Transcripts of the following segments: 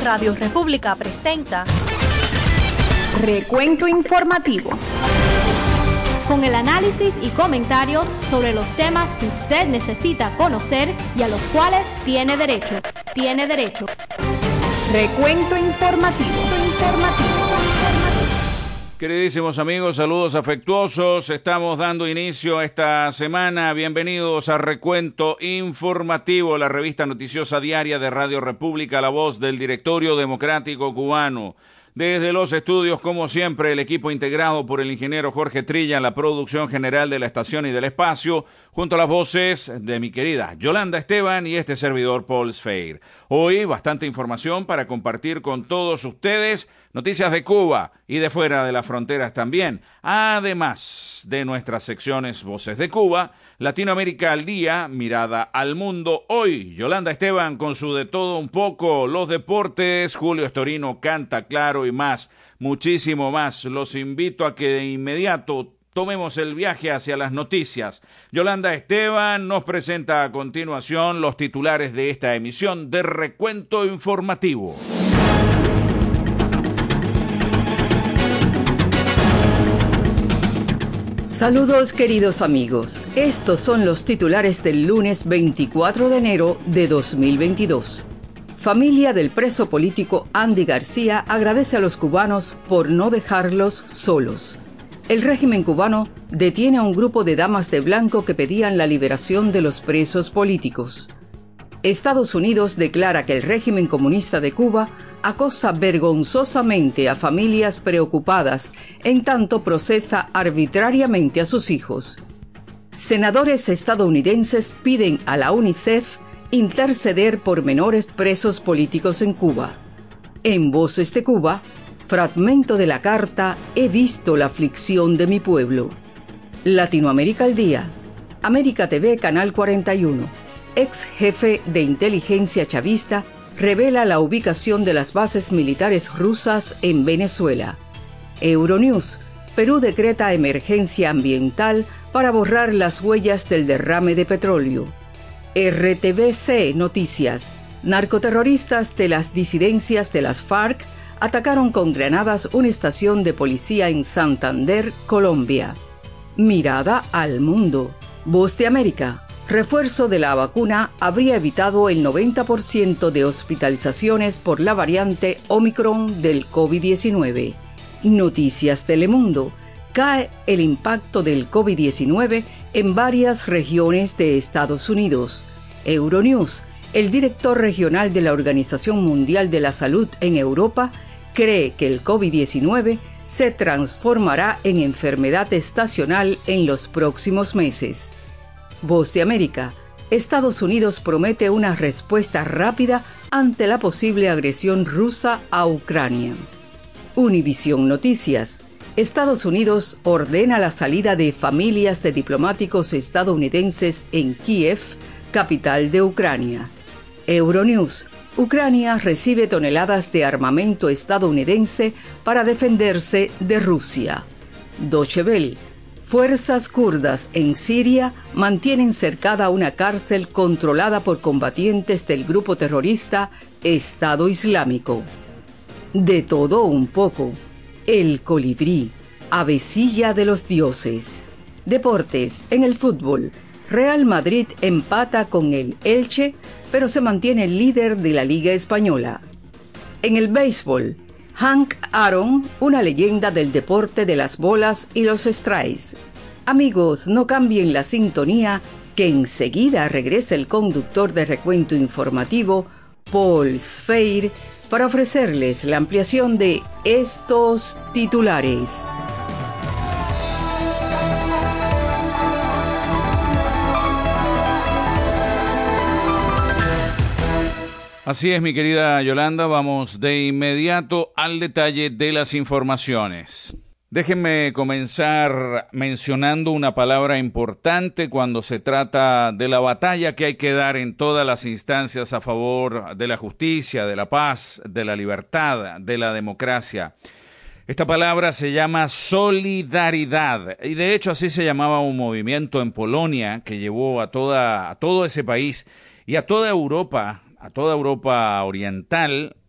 Radio República presenta Recuento Informativo, con el análisis y comentarios sobre los temas que usted necesita conocer y a los cuales tiene derecho. Recuento Informativo. Queridísimos amigos, saludos afectuosos. Estamos dando inicio a esta semana. Bienvenidos a Recuento Informativo, la revista noticiosa diaria de Radio República, la voz del Directorio Democrático Cubano. Desde los estudios, como siempre, el equipo integrado por el ingeniero Jorge Trilla en la producción general de la estación y del espacio, junto a las voces de mi querida Yolanda Esteban y este servidor Paul Sfeir. Hoy bastante información para compartir con todos ustedes, noticias de Cuba y de fuera de las fronteras también, además de nuestras secciones Voces de Cuba, Latinoamérica al día, Mirada al mundo. Hoy Yolanda Esteban con su de todo un poco, los deportes, Julio Estorino canta claro y más, muchísimo más. Los invito a que de inmediato tomemos el viaje hacia las noticias. Yolanda Esteban nos presenta a continuación los titulares de esta emisión de Recuento Informativo. Saludos queridos amigos, estos son los titulares del lunes 24 de enero de 2022. Familia del preso político Andy García agradece a los cubanos por no dejarlos solos. El régimen cubano detiene a un grupo de damas de blanco que pedían la liberación de los presos políticos. Estados Unidos declara que el régimen comunista de Cuba acosa vergonzosamente a familias preocupadas, en tanto procesa arbitrariamente a sus hijos. Senadores estadounidenses piden a la UNICEF interceder por menores presos políticos en Cuba. En Voces de Cuba, fragmento de la carta He visto la aflicción de mi pueblo. Latinoamérica al día. América TV, Canal 41. Ex jefe de inteligencia chavista revela la ubicación de las bases militares rusas en Venezuela. Euronews. Perú decreta emergencia ambiental para borrar las huellas del derrame de petróleo. RTVC Noticias. Narcoterroristas de las disidencias de las FARC atacaron con granadas una estación de policía en Santander, Colombia. Mirada al mundo. Voz de América. Refuerzo de la vacuna habría evitado el 90% de hospitalizaciones por la variante Omicron del COVID-19. Noticias Telemundo. Cae el impacto del COVID-19 en varias regiones de Estados Unidos. Euronews. El director regional de la Organización Mundial de la Salud en Europa cree que el COVID-19 se transformará en enfermedad estacional en los próximos meses. Voz de América. Estados Unidos promete una respuesta rápida ante la posible agresión rusa a Ucrania. Univisión Noticias. Estados Unidos ordena la salida de familias de diplomáticos estadounidenses en Kiev, capital de Ucrania. Euronews. Ucrania recibe toneladas de armamento estadounidense para defenderse de Rusia. Deutsche Welle. Fuerzas kurdas en Siria mantienen cercada una cárcel controlada por combatientes del grupo terrorista Estado Islámico. De todo un poco. El colibrí, avecilla de los dioses. Deportes. En el fútbol, Real Madrid empata con el Elche, pero se mantiene líder de la Liga Española. En el béisbol, Hank Aaron, una leyenda del deporte de las bolas y los strikes. Amigos, no cambien la sintonía, que enseguida regresa el conductor de Recuento Informativo, Paul Sfeir, para ofrecerles la ampliación de estos titulares. Así es, mi querida Yolanda, vamos de inmediato al detalle de las informaciones. Déjenme comenzar mencionando una palabra importante cuando se trata de la batalla que hay que dar en todas las instancias a favor de la justicia, de la paz, de la libertad, de la democracia. Esta palabra se llama solidaridad, y de hecho así se llamaba un movimiento en Polonia que llevó a todo ese país y a toda Europa oriental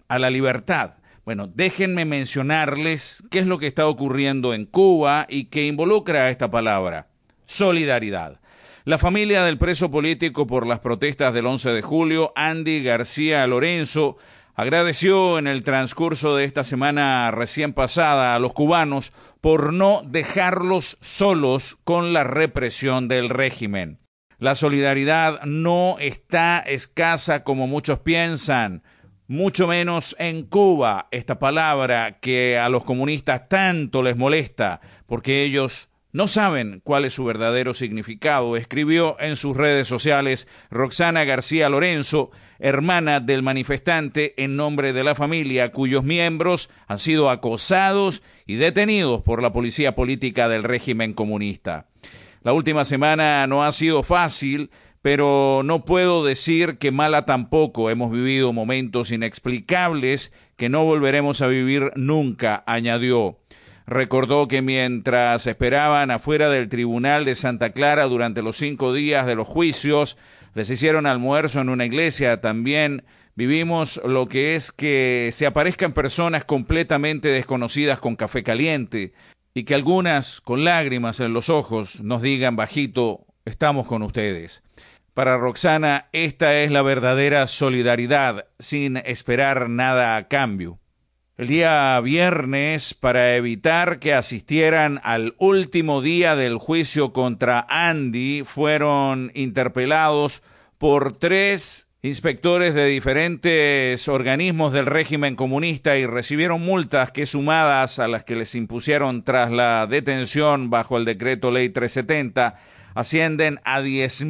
a la libertad. Bueno, déjenme mencionarles qué es lo que está ocurriendo en Cuba y que involucra esta palabra: solidaridad. La familia del preso político por las protestas del 11 de julio, Andy García Lorenzo, agradeció en el transcurso de esta semana recién pasada a los cubanos por no dejarlos solos con la represión del régimen. La solidaridad no está escasa como muchos piensan, mucho menos en Cuba, esta palabra que a los comunistas tanto les molesta, porque ellos no saben cuál es su verdadero significado, escribió en sus redes sociales Roxana García Lorenzo, hermana del manifestante en nombre de la familia, cuyos miembros han sido acosados y detenidos por la policía política del régimen comunista. La última semana no ha sido fácil, pero no puedo decir que mala tampoco. Hemos vivido momentos inexplicables que no volveremos a vivir nunca, añadió. Recordó que mientras esperaban afuera del Tribunal de Santa Clara durante los 5 días de los juicios, les hicieron almuerzo en una iglesia. También vivimos lo que es que se aparezcan personas completamente desconocidas con café caliente y que algunas, con lágrimas en los ojos, nos digan bajito: estamos con ustedes. Para Roxana, esta es la verdadera solidaridad, sin esperar nada a cambio. El día viernes, para evitar que asistieran al último día del juicio contra Andy, fueron interpelados por 3 inspectores de diferentes organismos del régimen comunista y recibieron multas que, sumadas a las que les impusieron tras la detención bajo el decreto ley 370, ascienden a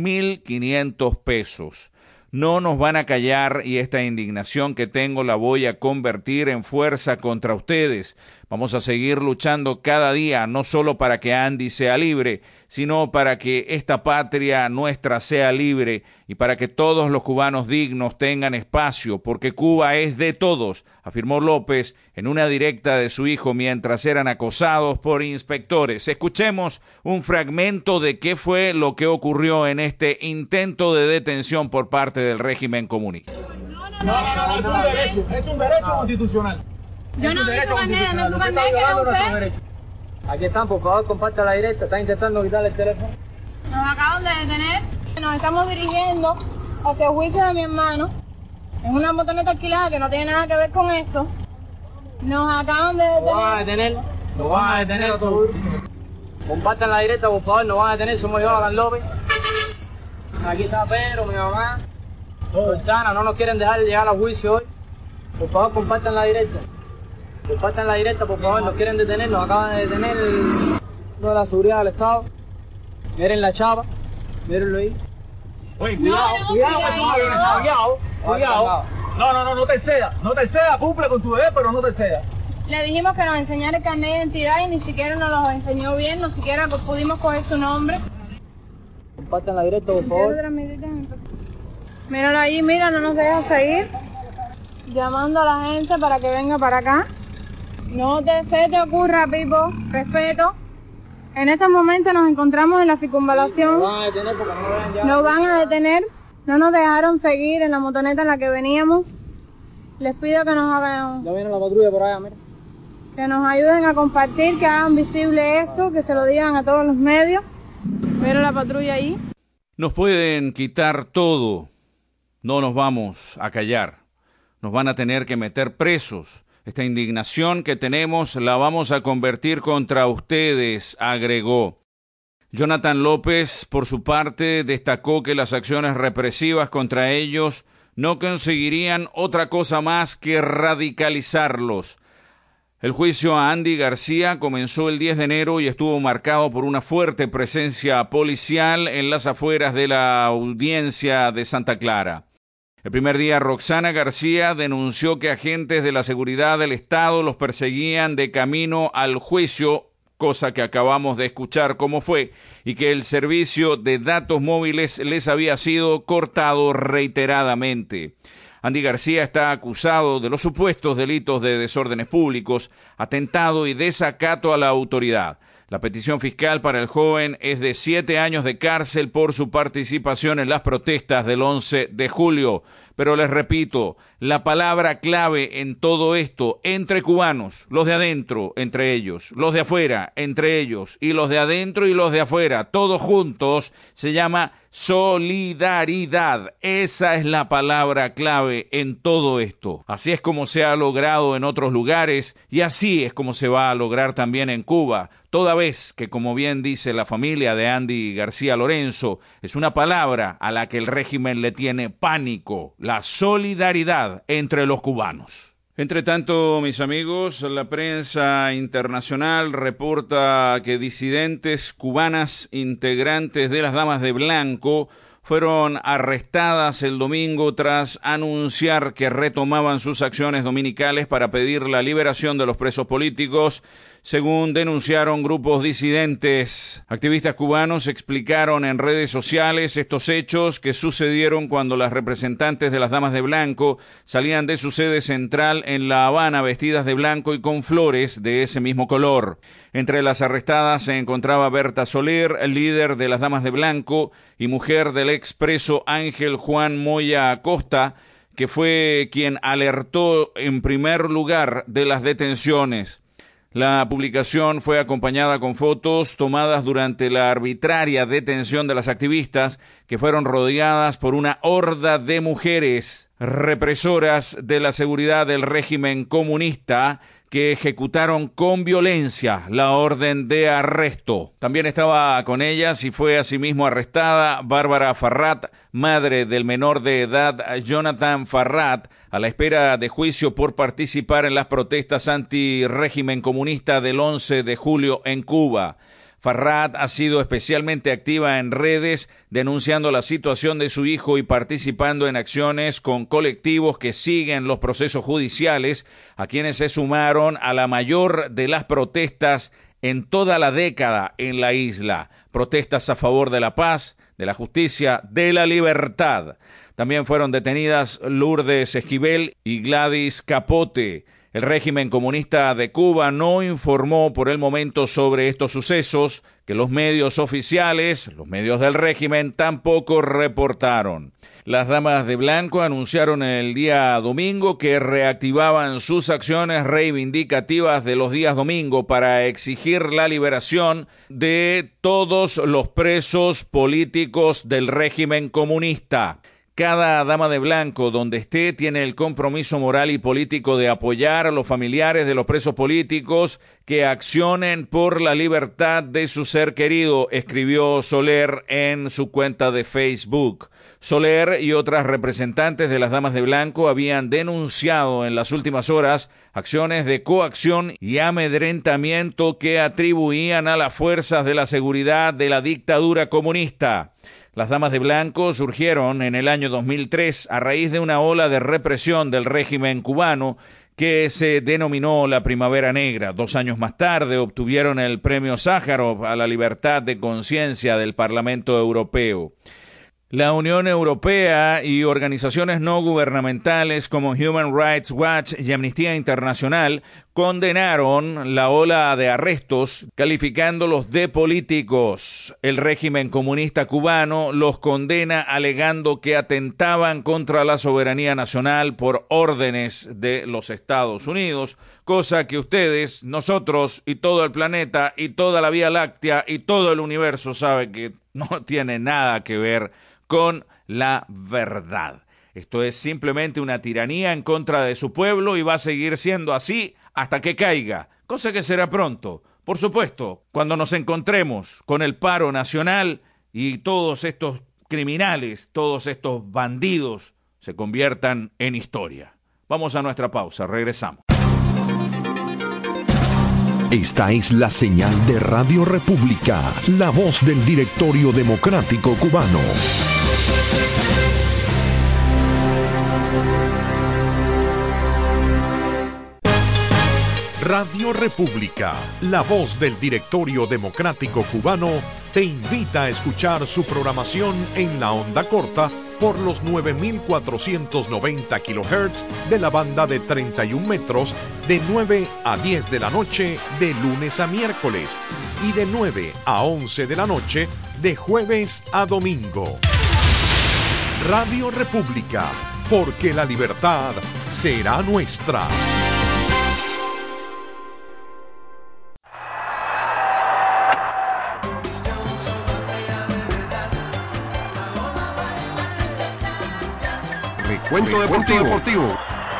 10.500 pesos. No nos van a callar y esta indignación que tengo la voy a convertir en fuerza contra ustedes. Vamos a seguir luchando cada día, no solo para que Andy sea libre, sino para que esta patria nuestra sea libre y para que todos los cubanos dignos tengan espacio, porque Cuba es de todos, afirmó López en una directa de su hijo mientras eran acosados por inspectores. Escuchemos un fragmento de qué fue lo que ocurrió en este intento de detención por parte del régimen comunista. No, es un derecho constitucional. Yo no vi su carnet, dame su carnet, que no usted. Aquí están, por favor, comparta la directa. Están intentando quitarle el teléfono. Nos acaban de detener. Nos estamos dirigiendo hacia el juicio de mi hermano. Es una motoneta alquilada que no tiene nada que ver con esto. Nos acaban de detener. Nos van a detener. Compartan la directa, por favor, nos van a detener. Somos yo, Alan López. Aquí está Pedro, mi mamá. Roxana, no nos quieren dejar llegar al juicio hoy. Por favor, compartan la directa. Compartan la directa, por favor, nos quieren detener, nos acaban de detener de la seguridad del Estado. Miren la chapa, mírenlo ahí. Oye, cuidado. No te excedas, cumple con tu deber, pero no te excedas. Le dijimos que nos enseñara el carnet de identidad y ni siquiera nos lo enseñó bien, ni siquiera pudimos coger su nombre. Compartan la directa, por favor. Míralo ahí, mira, no nos deja seguir. Llamando a la gente para que venga para acá. No se te ocurra, Pipo, respeto. En este momento nos encontramos en la circunvalación. Nos van a detener. No nos dejaron seguir en la motoneta en la que veníamos. Les pido que nos hagan... Ya viene la patrulla por allá, mira. Que nos ayuden a compartir, que hagan visible esto, que se lo digan a todos los medios. Mira la patrulla ahí. Nos pueden quitar todo. No nos vamos a callar. Nos van a tener que meter presos. Esta indignación que tenemos la vamos a convertir contra ustedes, agregó. Jonathan López, por su parte, destacó que las acciones represivas contra ellos no conseguirían otra cosa más que radicalizarlos. El juicio a Andy García comenzó el 10 de enero y estuvo marcado por una fuerte presencia policial en las afueras de la audiencia de Santa Clara. El primer día, Roxana García denunció que agentes de la seguridad del Estado los perseguían de camino al juicio, cosa que acabamos de escuchar cómo fue, y que el servicio de datos móviles les había sido cortado reiteradamente. Andy García está acusado de los supuestos delitos de desórdenes públicos, atentado y desacato a la autoridad. La petición fiscal para el joven es de 7 años de cárcel por su participación en las protestas del 11 de julio. Pero les repito, la palabra clave en todo esto, entre cubanos, los de adentro, entre ellos, los de afuera, entre ellos, y los de adentro y los de afuera, todos juntos, se llama solidaridad. Esa es la palabra clave en todo esto. Así es como se ha logrado en otros lugares y así es como se va a lograr también en Cuba, toda vez que, como bien dice la familia de Andy García Lorenzo, es una palabra a la que el régimen le tiene pánico, la solidaridad entre los cubanos. Entre tanto, mis amigos, la prensa internacional reporta que disidentes cubanas integrantes de las Damas de Blanco fueron arrestadas el domingo tras anunciar que retomaban sus acciones dominicales para pedir la liberación de los presos políticos, según denunciaron grupos disidentes. Activistas cubanos explicaron en redes sociales estos hechos que sucedieron cuando las representantes de las Damas de Blanco salían de su sede central en La Habana vestidas de blanco y con flores de ese mismo color. Entre las arrestadas se encontraba Berta Soler, líder de las Damas de Blanco y mujer del expreso Ángel Juan Moya Acosta, que fue quien alertó en primer lugar de las detenciones. La publicación fue acompañada con fotos tomadas durante la arbitraria detención de las activistas, que fueron rodeadas por una horda de mujeres represoras de la seguridad del régimen comunista, que ejecutaron con violencia la orden de arresto. También estaba con ellas y fue asimismo arrestada Bárbara Farrat, madre del menor de edad Jonathan Farrat, a la espera de juicio por participar en las protestas anti-régimen comunista del 11 de julio en Cuba. Farrat ha sido especialmente activa en redes denunciando la situación de su hijo y participando en acciones con colectivos que siguen los procesos judiciales, a quienes se sumaron a la mayor de las protestas en toda la década en la isla. Protestas a favor de la paz, de la justicia, de la libertad. También fueron detenidas Lourdes Esquivel y Gladys Capote. El régimen comunista de Cuba no informó por el momento sobre estos sucesos, que los medios oficiales, los medios del régimen, tampoco reportaron. Las Damas de Blanco anunciaron el día domingo que reactivaban sus acciones reivindicativas de los días domingo para exigir la liberación de todos los presos políticos del régimen comunista. Cada dama de blanco, donde esté, tiene el compromiso moral y político de apoyar a los familiares de los presos políticos que accionen por la libertad de su ser querido, escribió Soler en su cuenta de Facebook. Soler y otras representantes de las Damas de Blanco habían denunciado en las últimas horas acciones de coacción y amedrentamiento que atribuían a las fuerzas de la seguridad de la dictadura comunista. Las Damas de Blanco surgieron en el año 2003 a raíz de una ola de represión del régimen cubano que se denominó la Primavera Negra. 2 años más tarde obtuvieron el premio Sájarov a la libertad de conciencia del Parlamento Europeo. La Unión Europea y organizaciones no gubernamentales como Human Rights Watch y Amnistía Internacional condenaron la ola de arrestos, calificándolos de políticos. El régimen comunista cubano los condena alegando que atentaban contra la soberanía nacional por órdenes de los Estados Unidos, cosa que ustedes, nosotros y todo el planeta y toda la Vía Láctea y todo el universo sabe que no tiene nada que ver con la verdad. Esto es simplemente una tiranía en contra de su pueblo y va a seguir siendo así hasta que caiga, cosa que será pronto. Por supuesto, cuando nos encontremos con el paro nacional y todos estos criminales, todos estos bandidos se conviertan en historia. Vamos a nuestra pausa, regresamos. Esta es la señal de Radio República, la voz del Directorio Democrático Cubano. Radio República, la voz del Directorio Democrático Cubano, te invita a escuchar su programación en la onda corta por los 9.490 kHz de la banda de 31 metros de 9 a 10 de la noche de lunes a miércoles y de 9 a 11 de la noche de jueves a domingo. Radio República, porque la libertad será nuestra. Recuento deportivo.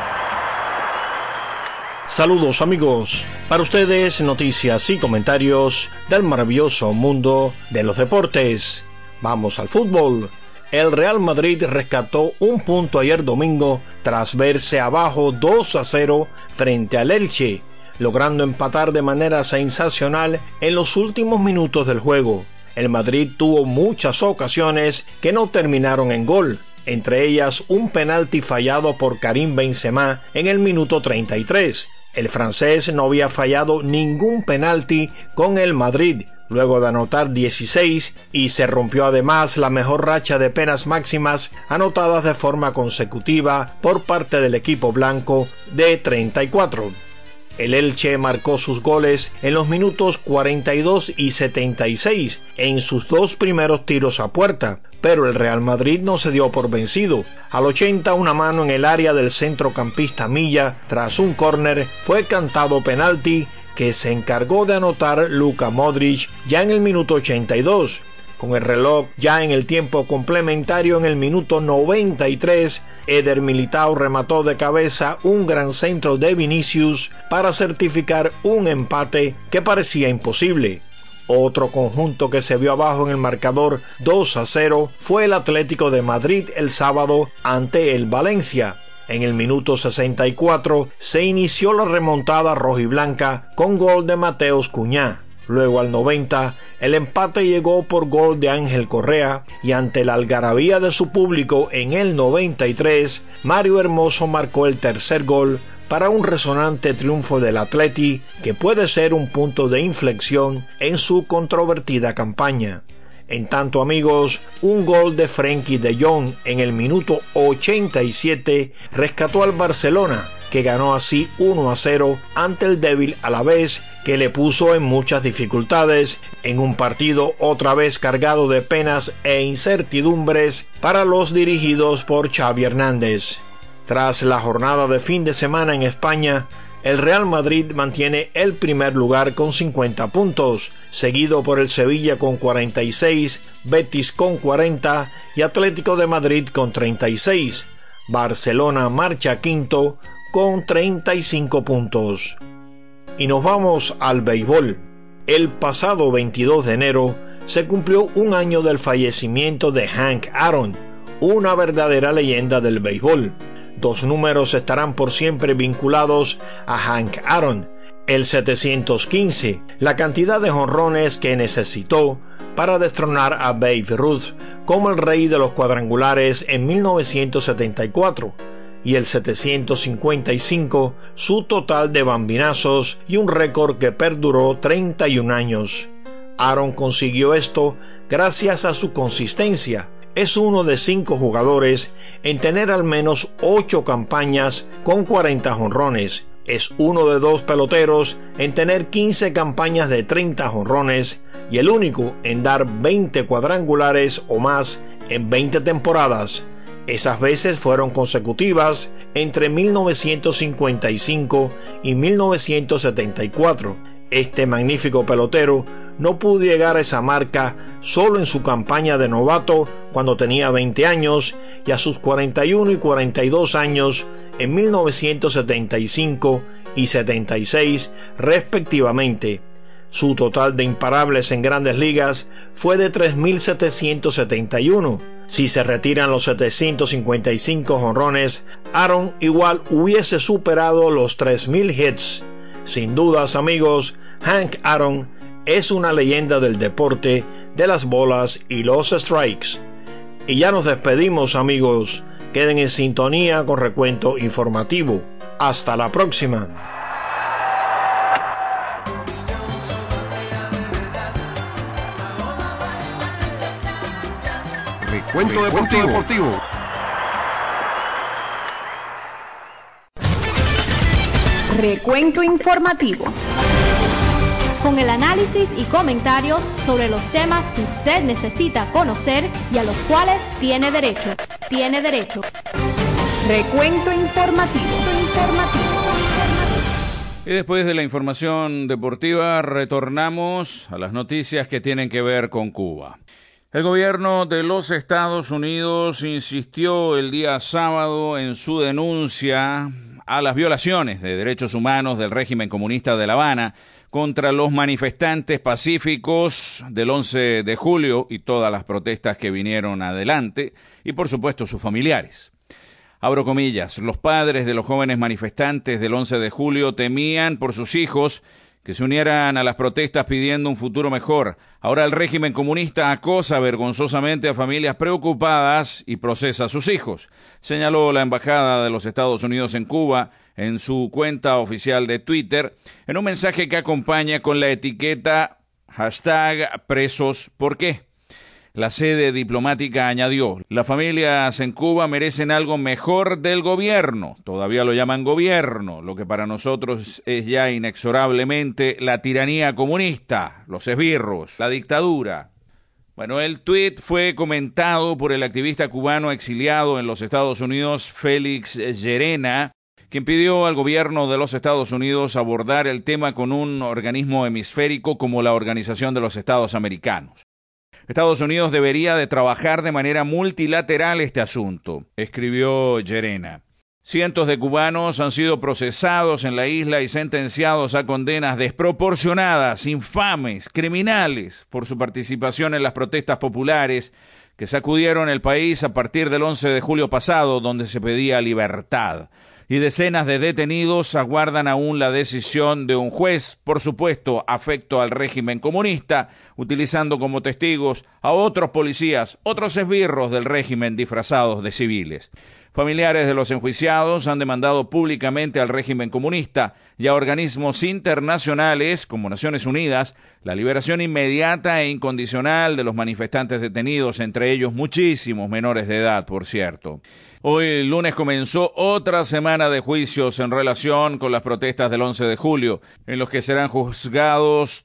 Saludos amigos, para ustedes noticias y comentarios del maravilloso mundo de los deportes. Vamos al fútbol. El Real Madrid rescató un punto ayer domingo tras verse abajo 2-0 frente al Elche, logrando empatar de manera sensacional en los últimos minutos del juego. El Madrid tuvo muchas ocasiones que no terminaron en gol, entre ellas un penalti fallado por Karim Benzema en el minuto 33. El francés no había fallado ningún penalti con el Madrid, luego de anotar 16, y se rompió además la mejor racha de penas máximas anotadas de forma consecutiva por parte del equipo blanco de 34. El Elche marcó sus goles en los minutos 42 y 76 en sus dos primeros tiros a puerta, pero el Real Madrid no se dio por vencido. Al 80, una mano en el área del centrocampista Milla tras un córner fue cantado penalti que se encargó de anotar Luka Modric ya en el minuto 82. Con el reloj ya en el tiempo complementario en el minuto 93, Eder Militao remató de cabeza un gran centro de Vinicius para certificar un empate que parecía imposible. Otro conjunto que se vio abajo en el marcador 2-0 fue el Atlético de Madrid el sábado ante el Valencia. En el minuto 64 se inició la remontada rojiblanca con gol de Mateus Cunha. Luego al 90, el empate llegó por gol de Ángel Correa y ante la algarabía de su público en el 93, Mario Hermoso marcó el tercer gol para un resonante triunfo del Atleti que puede ser un punto de inflexión en su controvertida campaña. En tanto amigos, un gol de Frenkie de Jong en el minuto 87 rescató al Barcelona, que ganó así 1-0 ante el débil Alavés, que le puso en muchas dificultades en un partido otra vez cargado de penas e incertidumbres para los dirigidos por Xavi Hernández. Tras la jornada de fin de semana en España, el Real Madrid mantiene el primer lugar con 50 puntos, seguido por el Sevilla con 46, Betis con 40 y Atlético de Madrid con 36. Barcelona marcha quinto con 35 puntos. Y nos vamos al béisbol. El pasado 22 de enero se cumplió un año del fallecimiento de Hank Aaron, una verdadera leyenda del béisbol. Dos números estarán por siempre vinculados a Hank Aaron: el 715, la cantidad de jonrones que necesitó para destronar a Babe Ruth como el rey de los cuadrangulares en 1974, y el 755, su total de bambinazos y un récord que perduró 31 años. Aaron consiguió esto gracias a su consistencia. Es uno de 5 jugadores en tener al menos 8 campañas con 40 jonrones. Es uno de 2 peloteros en tener 15 campañas de 30 jonrones y el único en dar 20 cuadrangulares o más en 20 temporadas. Esas veces fueron consecutivas entre 1955 y 1974. Este magnífico pelotero no pudo llegar a esa marca solo en su campaña de novato cuando tenía 20 años y a sus 41 y 42 años en 1975 y 76 respectivamente. Su total de imparables en Grandes Ligas fue de 3.771. Si se retiran los 755 jonrones, Aaron igual hubiese superado los 3.000 hits. Sin dudas, amigos, Hank Aaron es una leyenda del deporte de las bolas y los strikes. Y ya nos despedimos, amigos. Queden en sintonía con Recuento Informativo. Hasta la próxima. Recuento deportivo. Recuento informativo. Con el análisis y comentarios sobre los temas que usted necesita conocer y a los cuales tiene derecho. Recuento informativo. Y después de la información deportiva, retornamos a las noticias que tienen que ver con Cuba. El gobierno de los Estados Unidos insistió el día sábado en su denuncia a las violaciones de derechos humanos del régimen comunista de La Habana contra los manifestantes pacíficos del 11 de julio y todas las protestas que vinieron adelante, y por supuesto sus familiares. Abro comillas, los padres de los jóvenes manifestantes del 11 de julio temían por sus hijos que se unieran a las protestas pidiendo un futuro mejor. Ahora el régimen comunista acosa vergonzosamente a familias preocupadas y procesa a sus hijos, señaló la Embajada de los Estados Unidos en Cuba en su cuenta oficial de Twitter, en un mensaje que acompaña con la etiqueta #PresosPorQué. La sede diplomática añadió, las familias en Cuba merecen algo mejor del gobierno, todavía lo llaman gobierno, lo que para nosotros es ya inexorablemente la tiranía comunista, los esbirros, la dictadura. Bueno, el tuit fue comentado por el activista cubano exiliado en los Estados Unidos, Félix Llerena, quien pidió al gobierno de los Estados Unidos abordar el tema con un organismo hemisférico como la Organización de los Estados Americanos. Estados Unidos debería de trabajar de manera multilateral este asunto, escribió Llerena. Cientos de cubanos han sido procesados en la isla y sentenciados a condenas desproporcionadas, infames, criminales, por su participación en las protestas populares que sacudieron el país a partir del 11 de julio pasado, donde se pedía libertad. Y decenas de detenidos aguardan aún la decisión de un juez, por supuesto, afecto al régimen comunista, utilizando como testigos a otros policías, otros esbirros del régimen disfrazados de civiles. Familiares de los enjuiciados han demandado públicamente al régimen comunista y a organismos internacionales como Naciones Unidas la liberación inmediata e incondicional de los manifestantes detenidos, entre ellos muchísimos menores de edad, por cierto. Hoy, lunes, comenzó otra semana de juicios en relación con las protestas del 11 de julio, en los que serán juzgados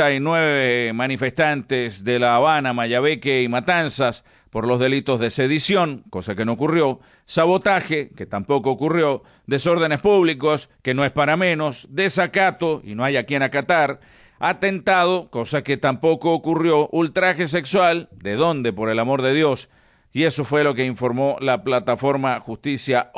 39 manifestantes de La Habana, Mayabeque y Matanzas por los delitos de sedición, cosa que no ocurrió, sabotaje, que tampoco ocurrió, desórdenes públicos, que no es para menos, desacato, y no hay a quien acatar, atentado, cosa que tampoco ocurrió, ultraje sexual, ¿de dónde, por el amor de Dios? Y eso fue lo que informó la plataforma Justicia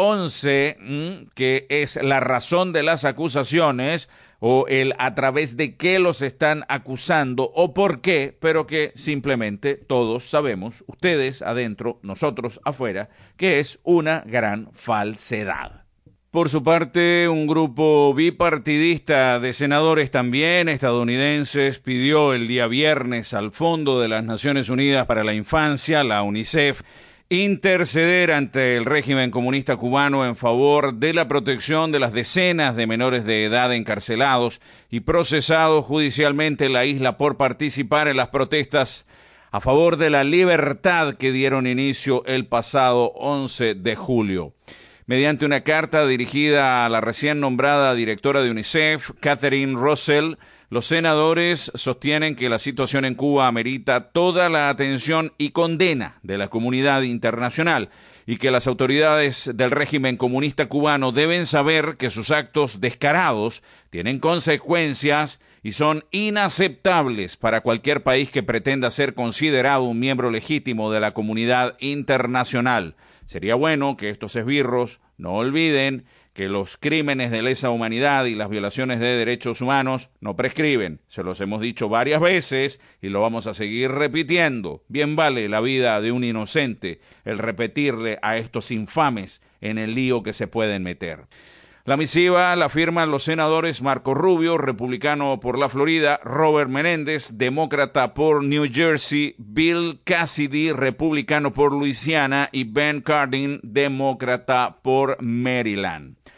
11, que es la razón de las acusaciones o el a través de qué los están acusando o por qué, pero que simplemente todos sabemos, ustedes adentro, nosotros afuera, que es una gran falsedad. Por su parte, un grupo bipartidista de senadores también estadounidenses pidió el día viernes al Fondo de las Naciones Unidas para la Infancia, la UNICEF, interceder ante el régimen comunista cubano en favor de la protección de las decenas de menores de edad encarcelados y procesados judicialmente en la isla por participar en las protestas a favor de la libertad que dieron inicio el pasado 11 de julio. Mediante una carta dirigida a la recién nombrada directora de UNICEF, Catherine Russell, los senadores sostienen que la situación en Cuba amerita toda la atención y condena de la comunidad internacional y que las autoridades del régimen comunista cubano deben saber que sus actos descarados tienen consecuencias y son inaceptables para cualquier país que pretenda ser considerado un miembro legítimo de la comunidad internacional. Sería bueno que estos esbirros no olviden que los crímenes de lesa humanidad y las violaciones de derechos humanos no prescriben. Se los hemos dicho varias veces y lo vamos a seguir repitiendo. Bien vale la vida de un inocente el repetirle a estos infames en el lío que se pueden meter. La misiva la firman los senadores Marco Rubio, republicano por la Florida, Robert Menéndez, demócrata por New Jersey, Bill Cassidy, republicano por Luisiana, y Ben Cardin, demócrata por Maryland.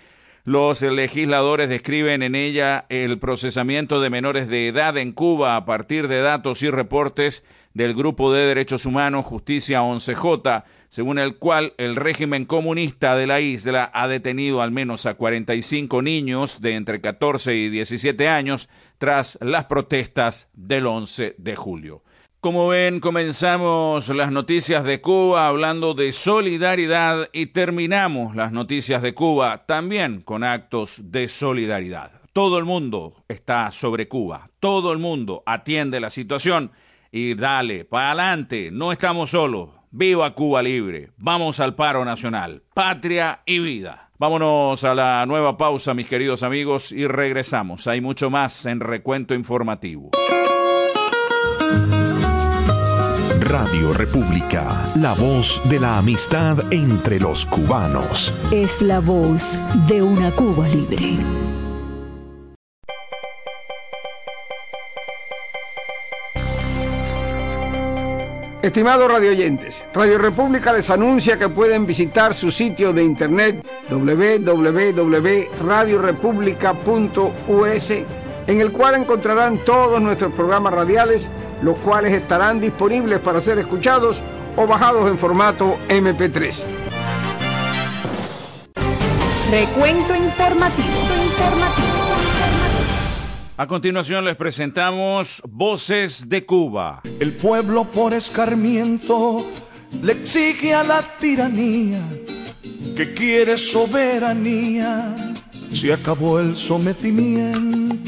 Los legisladores describen en ella el procesamiento de menores de edad en Cuba a partir de datos y reportes del Grupo de Derechos Humanos Justicia 11J, según el cual el régimen comunista de la isla ha detenido al menos a 45 niños de entre 14 y 17 años tras las protestas del 11 de julio. Como ven, comenzamos las noticias de Cuba hablando de solidaridad y terminamos las noticias de Cuba también con actos de solidaridad. Todo el mundo está sobre Cuba, todo el mundo atiende la situación y dale, para adelante, no estamos solos. ¡Viva Cuba Libre! Vamos al paro nacional, patria y vida. Vámonos a la nueva pausa, mis queridos amigos, y regresamos. Hay mucho más en Recuento Informativo. Radio República, la voz de la amistad entre los cubanos. Es la voz de una Cuba libre. Estimados radioyentes, Radio República les anuncia que pueden visitar su sitio de internet www.radiorepublica.us, en el cual encontrarán todos nuestros programas radiales, los cuales estarán disponibles para ser escuchados o bajados en formato MP3. Recuento informativo. A continuación les presentamos Voces de Cuba. El pueblo por escarmiento le exige a la tiranía que quiere soberanía. Se acabó el sometimiento.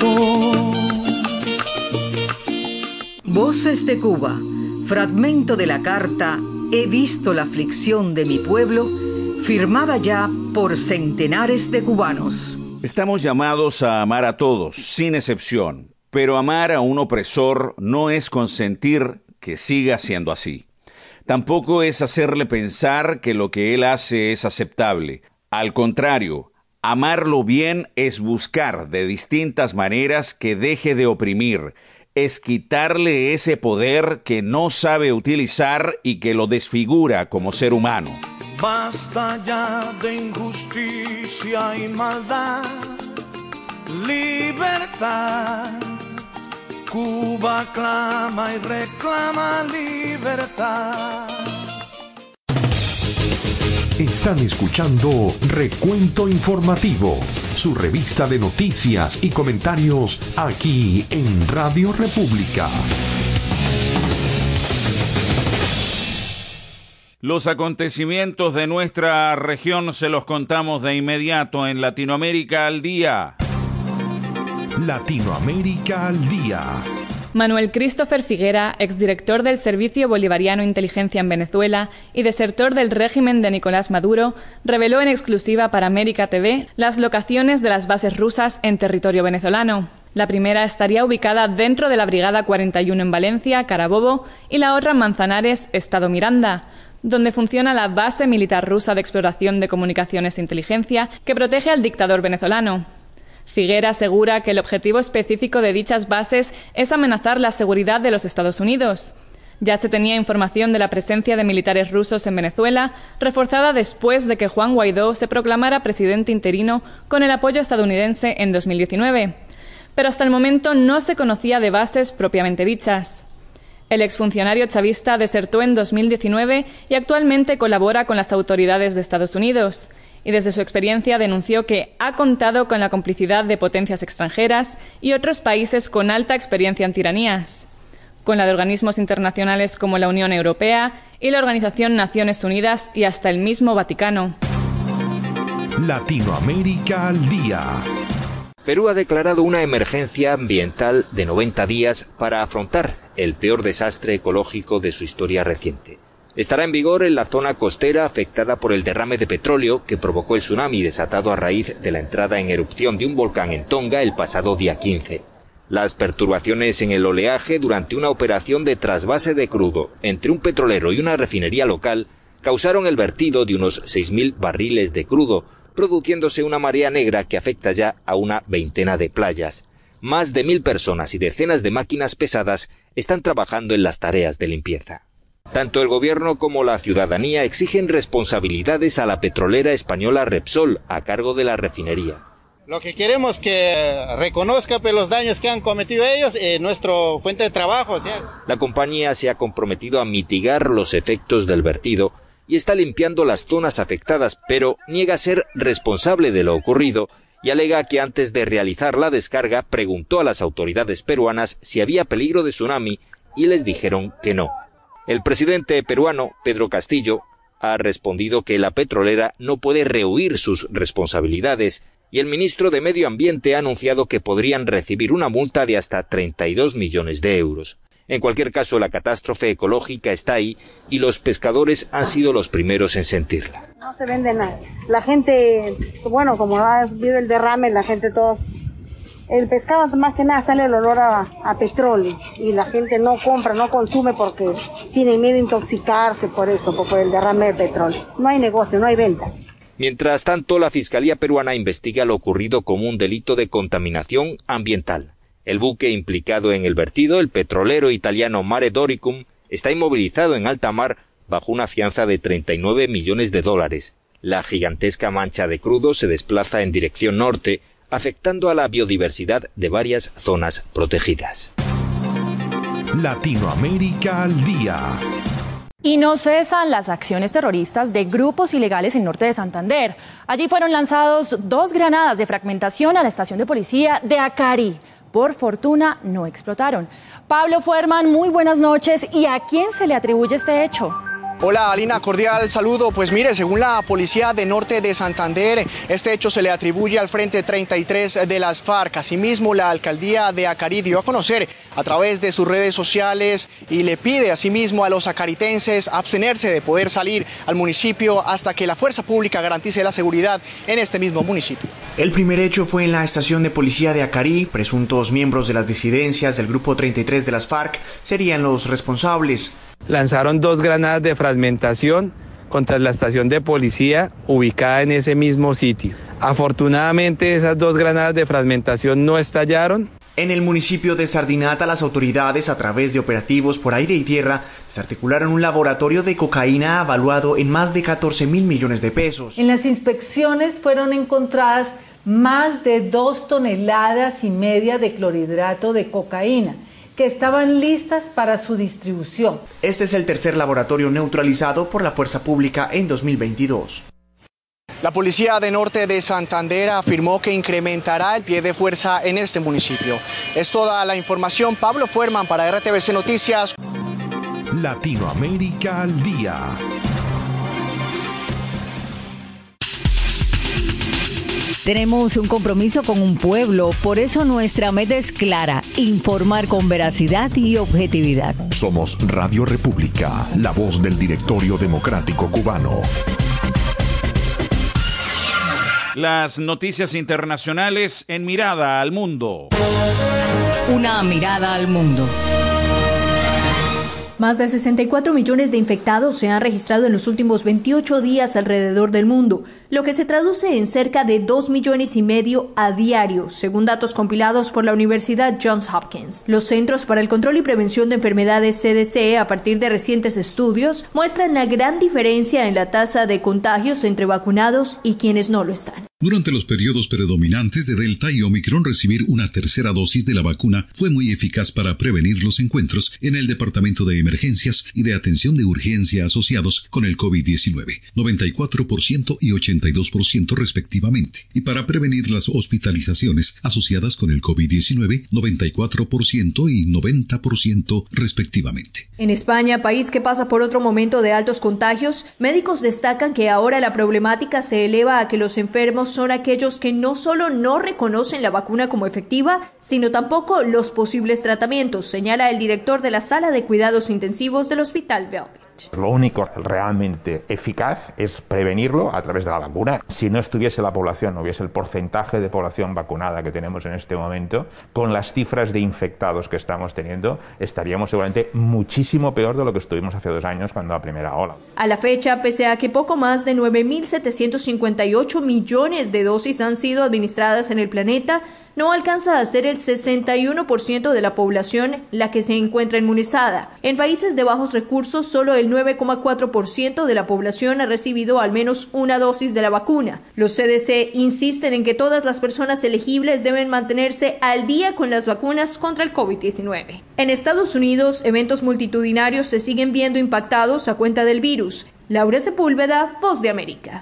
Voces de Cuba, fragmento de la carta He visto la aflicción de mi pueblo, firmada ya por centenares de cubanos. Estamos llamados a amar a todos, sin excepción, pero amar a un opresor no es consentir que siga siendo así. Tampoco es hacerle pensar que lo que él hace es aceptable. Al contrario, amarlo bien es buscar de distintas maneras que deje de oprimir, es quitarle ese poder que no sabe utilizar y que lo desfigura como ser humano. Basta ya de injusticia y maldad, libertad. Cuba clama y reclama libertad. Están escuchando Recuento Informativo, su revista de noticias y comentarios aquí en Radio República. Los acontecimientos de nuestra región se los contamos de inmediato en Latinoamérica al Día. Latinoamérica al Día. Manuel Christopher Figuera, exdirector del Servicio Bolivariano Inteligencia en Venezuela y desertor del régimen de Nicolás Maduro, reveló en exclusiva para América TV las locaciones de las bases rusas en territorio venezolano. La primera estaría ubicada dentro de la Brigada 41 en Valencia, Carabobo, y la otra en Manzanares, Estado Miranda, donde funciona la base militar rusa de exploración de comunicaciones e inteligencia que protege al dictador venezolano. Figuera asegura que el objetivo específico de dichas bases es amenazar la seguridad de los Estados Unidos. Ya se tenía información de la presencia de militares rusos en Venezuela, reforzada después de que Juan Guaidó se proclamara presidente interino con el apoyo estadounidense en 2019. Pero hasta el momento no se conocía de bases propiamente dichas. El exfuncionario chavista desertó en 2019 y actualmente colabora con las autoridades de Estados Unidos. Y desde su experiencia denunció que ha contado con la complicidad de potencias extranjeras y otros países con alta experiencia en tiranías, con la de organismos internacionales como la Unión Europea y la Organización Naciones Unidas y hasta el mismo Vaticano. Latinoamérica al Día. Perú ha declarado una emergencia ambiental de 90 días para afrontar el peor desastre ecológico de su historia reciente. Estará en vigor en la zona costera afectada por el derrame de petróleo que provocó el tsunami desatado a raíz de la entrada en erupción de un volcán en Tonga el pasado día 15. Las perturbaciones en el oleaje durante una operación de trasvase de crudo entre un petrolero y una refinería local causaron el vertido de unos 6.000 barriles de crudo, produciéndose una marea negra que afecta ya a una veintena de playas. Más de 1.000 personas y decenas de máquinas pesadas están trabajando en las tareas de limpieza. Tanto el gobierno como la ciudadanía exigen responsabilidades a la petrolera española Repsol, a cargo de la refinería. Lo que queremos que reconozca los daños que han cometido ellos en nuestra fuente de trabajo. ¿Sí? La compañía se ha comprometido a mitigar los efectos del vertido y está limpiando las zonas afectadas, pero niega ser responsable de lo ocurrido y alega que antes de realizar la descarga preguntó a las autoridades peruanas si había peligro de tsunami y les dijeron que no. El presidente peruano, Pedro Castillo, ha respondido que la petrolera no puede rehuir sus responsabilidades y el ministro de Medio Ambiente ha anunciado que podrían recibir una multa de hasta 32 millones de euros. En cualquier caso, la catástrofe ecológica está ahí y los pescadores han sido los primeros en sentirla. No se vende nada. La gente, bueno, como ha habido el derrame, la gente todos... El pescado más que nada sale el olor a petróleo y la gente no compra, no consume porque tiene miedo de intoxicarse por eso, por el derrame de petróleo. No hay negocio, no hay venta. Mientras tanto, la Fiscalía peruana investiga lo ocurrido como un delito de contaminación ambiental. El buque implicado en el vertido, el petrolero italiano Mare Doricum, está inmovilizado en alta mar bajo una fianza de 39 millones de dólares. La gigantesca mancha de crudo se desplaza en dirección norte, afectando a la biodiversidad de varias zonas protegidas. Latinoamérica al día. Y no cesan las acciones terroristas de grupos ilegales en norte de Santander. Allí fueron lanzados 2 granadas de fragmentación a la estación de policía de Acarí. Por fortuna no explotaron. Pablo Fuerman, muy buenas noches. ¿Y a quién se le atribuye este hecho? Hola Alina, cordial saludo. Pues mire, según la policía de norte de Santander, este hecho se le atribuye al Frente 33 de las FARC. Asimismo, la alcaldía de Acarí dio a conocer a través de sus redes sociales y le pide asimismo a los acaritenses abstenerse de poder salir al municipio hasta que la fuerza pública garantice la seguridad en este mismo municipio. El primer hecho fue en la estación de policía de Acarí. Presuntos miembros de las disidencias del Grupo 33 de las FARC serían los responsables. Lanzaron 2 granadas de fragmentación contra la estación de policía ubicada en ese mismo sitio. Afortunadamente esas 2 granadas de fragmentación no estallaron. En el municipio de Sardinata, las autoridades, a través de operativos por aire y tierra, desarticularon un laboratorio de cocaína evaluado en más de 14.000 millones de pesos. En las inspecciones fueron encontradas más de 2,5 toneladas de clorhidrato de cocaína, que estaban listas para su distribución. Este es el tercer laboratorio neutralizado por la fuerza pública en 2022. La policía de norte de Santander afirmó que incrementará el pie de fuerza en este municipio. Es toda la información. Pablo Fuerman para RTVC Noticias. Latinoamérica al día. Tenemos un compromiso con un pueblo, por eso nuestra meta es clara: informar con veracidad y objetividad. Somos Radio República, la voz del Directorio Democrático Cubano. Las noticias internacionales en Mirada al Mundo. Una mirada al mundo. Más de 64 millones de infectados se han registrado en los últimos 28 días alrededor del mundo, lo que se traduce en cerca de 2,5 millones a diario, según datos compilados por la Universidad Johns Hopkins. Los Centros para el Control y Prevención de Enfermedades CDC, a partir de recientes estudios, muestran la gran diferencia en la tasa de contagios entre vacunados y quienes no lo están. Durante los periodos predominantes de Delta y Omicron, recibir una tercera dosis de la vacuna fue muy eficaz para prevenir los encuentros en el Departamento de Emergencias y de Atención de Urgencia asociados con el COVID-19, 94% y 82% respectivamente, y para prevenir las hospitalizaciones asociadas con el COVID-19, 94% y 90% respectivamente. En España, país que pasa por otro momento de altos contagios, médicos destacan que ahora la problemática se eleva a que los enfermos son aquellos que no solo no reconocen la vacuna como efectiva, sino tampoco los posibles tratamientos, señala el director de la Sala de Cuidados Intensivos del Hospital Velvet. Lo único realmente eficaz es prevenirlo a través de la vacuna. Si no estuviese la población, no hubiese el porcentaje de población vacunada que tenemos en este momento, con las cifras de infectados que estamos teniendo, estaríamos seguramente muchísimo peor de lo que estuvimos hace 2 años cuando la primera ola. A la fecha, pese a que poco más de 9.758 millones de dosis han sido administradas en el planeta, no alcanza a ser el 61% de la población la que se encuentra inmunizada. En países de bajos recursos, solo el 9,4% de la población ha recibido al menos una dosis de la vacuna. Los CDC insisten en que todas las personas elegibles deben mantenerse al día con las vacunas contra el COVID-19. En Estados Unidos, eventos multitudinarios se siguen viendo impactados a cuenta del virus. Laura Sepúlveda, Voz de América.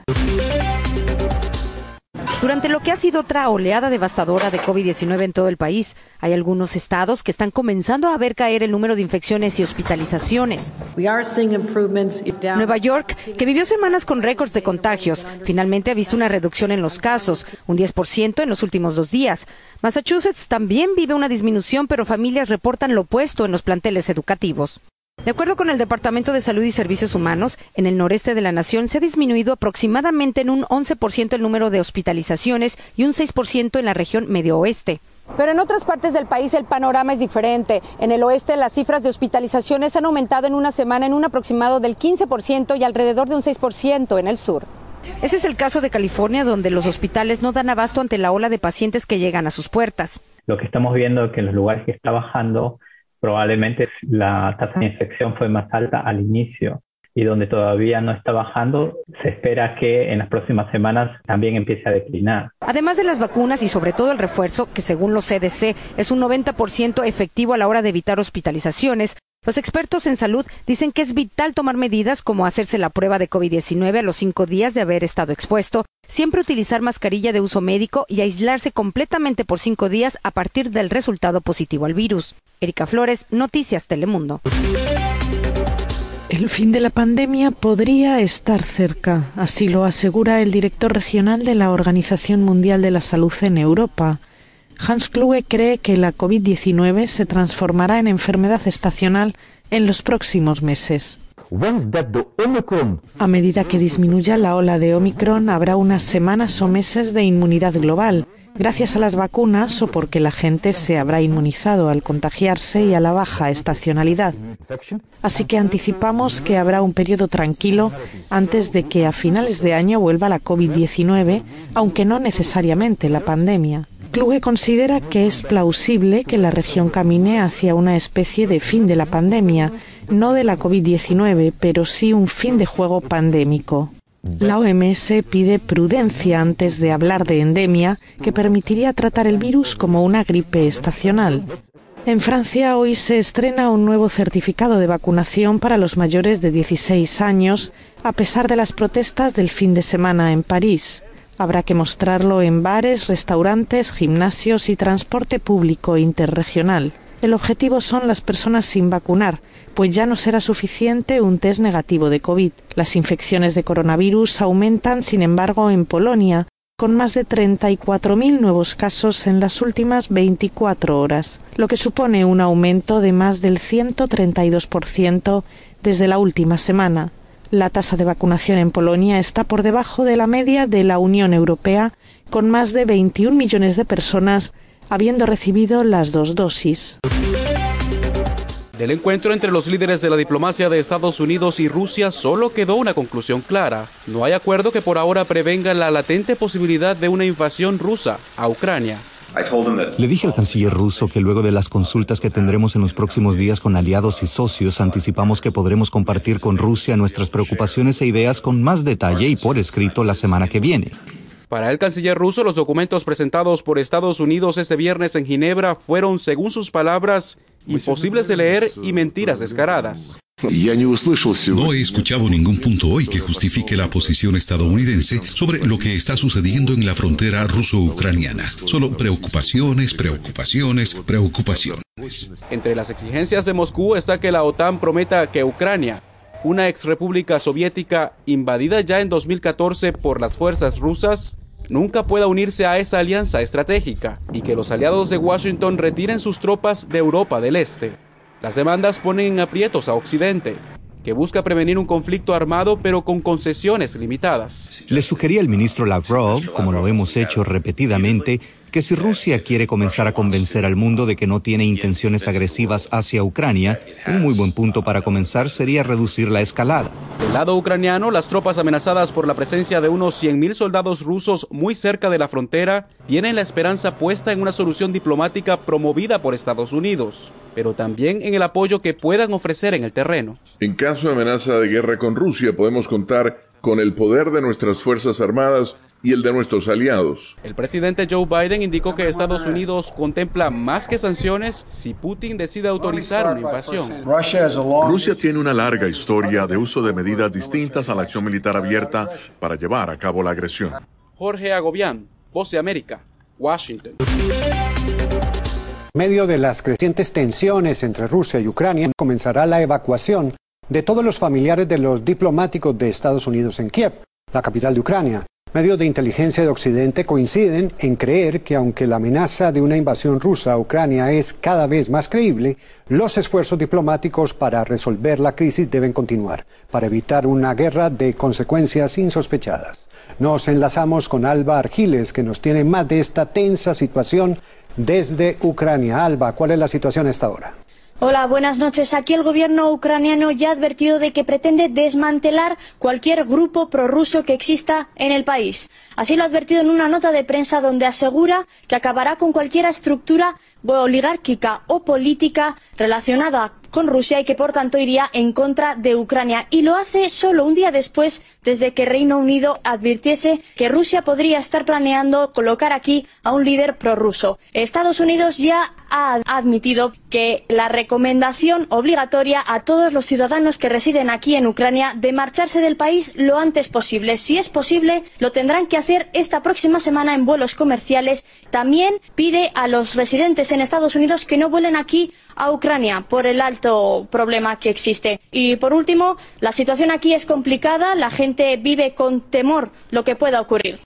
Durante lo que ha sido otra oleada devastadora de COVID-19 en todo el país, hay algunos estados que están comenzando a ver caer el número de infecciones y hospitalizaciones. Nueva York, que vivió semanas con récords de contagios, finalmente ha visto una reducción en los casos, un 10% en los últimos 2 días. Massachusetts también vive una disminución, pero familias reportan lo opuesto en los planteles educativos. De acuerdo con el Departamento de Salud y Servicios Humanos, en el noreste de la nación se ha disminuido aproximadamente en un 11% el número de hospitalizaciones y un 6% en la región medio oeste. Pero en otras partes del país el panorama es diferente. En el oeste las cifras de hospitalizaciones han aumentado en una semana en un aproximado del 15% y alrededor de un 6% en el sur. Ese es el caso de California, donde los hospitales no dan abasto ante la ola de pacientes que llegan a sus puertas. Lo que estamos viendo es que en los lugares que está bajando, probablemente la tasa de infección fue más alta al inicio, y donde todavía no está bajando, se espera que en las próximas semanas también empiece a declinar. Además de las vacunas y sobre todo el refuerzo, que según los CDC es un 90% efectivo a la hora de evitar hospitalizaciones, los expertos en salud dicen que es vital tomar medidas como hacerse la prueba de COVID-19 a los 5 días de haber estado expuesto, siempre utilizar mascarilla de uso médico y aislarse completamente por 5 días a partir del resultado positivo al virus. Erika Flores, Noticias Telemundo. El fin de la pandemia podría estar cerca, así lo asegura el director regional de la Organización Mundial de la Salud en Europa. Hans Kluge cree que la COVID-19 se transformará en enfermedad estacional en los próximos meses. A medida que disminuya la ola de Omicron, habrá unas semanas o meses de inmunidad global, gracias a las vacunas o porque la gente se habrá inmunizado al contagiarse y a la baja estacionalidad. Así que anticipamos que habrá un periodo tranquilo antes de que a finales de año vuelva la COVID-19, aunque no necesariamente la pandemia. Kluge considera que es plausible que la región camine hacia una especie de fin de la pandemia, no de la COVID-19, pero sí un fin de juego pandémico. La OMS pide prudencia antes de hablar de endemia, que permitiría tratar el virus como una gripe estacional. En Francia hoy se estrena un nuevo certificado de vacunación para los mayores de 16 años, a pesar de las protestas del fin de semana en París. Habrá que mostrarlo en bares, restaurantes, gimnasios y transporte público interregional. El objetivo son las personas sin vacunar, pues ya no será suficiente un test negativo de COVID. Las infecciones de coronavirus aumentan, sin embargo, en Polonia, con más de 34.000 nuevos casos en las últimas 24 horas, lo que supone un aumento de más del 132% desde la última semana. La tasa de vacunación en Polonia está por debajo de la media de la Unión Europea, con más de 21 millones de personas habiendo recibido las 2 dosis. Del encuentro entre los líderes de la diplomacia de Estados Unidos y Rusia solo quedó una conclusión clara. No hay acuerdo que por ahora prevenga la latente posibilidad de una invasión rusa a Ucrania. Le dije al canciller ruso que luego de las consultas que tendremos en los próximos días con aliados y socios, anticipamos que podremos compartir con Rusia nuestras preocupaciones e ideas con más detalle y por escrito la semana que viene. Para el canciller ruso, los documentos presentados por Estados Unidos este viernes en Ginebra fueron, según sus palabras, imposibles de leer y mentiras descaradas. No he escuchado ningún punto hoy que justifique la posición estadounidense sobre lo que está sucediendo en la frontera ruso-ucraniana. Solo preocupaciones, preocupaciones, preocupaciones. Entre las exigencias de Moscú está que la OTAN prometa que Ucrania, una exrepública soviética invadida ya en 2014 por las fuerzas rusas, nunca pueda unirse a esa alianza estratégica y que los aliados de Washington retiren sus tropas de Europa del Este. Las demandas ponen en aprietos a Occidente, que busca prevenir un conflicto armado pero con concesiones limitadas. Le sugería al ministro Lavrov, como lo hemos hecho repetidamente, que si Rusia quiere comenzar a convencer al mundo de que no tiene intenciones agresivas hacia Ucrania, un muy buen punto para comenzar sería reducir la escalada. Del lado ucraniano, las tropas amenazadas por la presencia de unos 100.000 soldados rusos muy cerca de la frontera tienen la esperanza puesta en una solución diplomática promovida por Estados Unidos, pero también en el apoyo que puedan ofrecer en el terreno. En caso de amenaza de guerra con Rusia, podemos contar con el poder de nuestras Fuerzas Armadas y el de nuestros aliados. El presidente Joe Biden indicó que Estados Unidos contempla más que sanciones si Putin decide autorizar una invasión. Rusia tiene una larga historia de uso de medidas distintas a la acción militar abierta para llevar a cabo la agresión. Jorge Agobián, Voz de América, Washington. En medio de las crecientes tensiones entre Rusia y Ucrania, comenzará la evacuación de todos los familiares de los diplomáticos de Estados Unidos en Kiev, la capital de Ucrania. Medios de inteligencia de Occidente coinciden en creer que aunque la amenaza de una invasión rusa a Ucrania es cada vez más creíble, los esfuerzos diplomáticos para resolver la crisis deben continuar, para evitar una guerra de consecuencias insospechadas. Nos enlazamos con Alba Argiles, que nos tiene más de esta tensa situación desde Ucrania. Alba, ¿cuál es la situación a esta hora? Hola, buenas noches. Aquí el gobierno ucraniano ya ha advertido de que pretende desmantelar cualquier grupo prorruso que exista en el país. Así lo ha advertido en una nota de prensa donde asegura que acabará con cualquier estructura oligárquica o política relacionada con Rusia y que por tanto iría en contra de Ucrania. Y lo hace solo un día después desde que Reino Unido advirtiese que Rusia podría estar planeando colocar aquí a un líder prorruso. Estados Unidos ya ha admitido que la recomendación obligatoria a todos los ciudadanos que residen aquí en Ucrania de marcharse del país lo antes posible. Si es posible, lo tendrán que hacer esta próxima semana en vuelos comerciales. También pide a los residentes en Estados Unidos que no vuelen aquí a Ucrania por el alto problema que existe. Y por último, la situación aquí es complicada, la gente vive con temor lo que pueda ocurrir.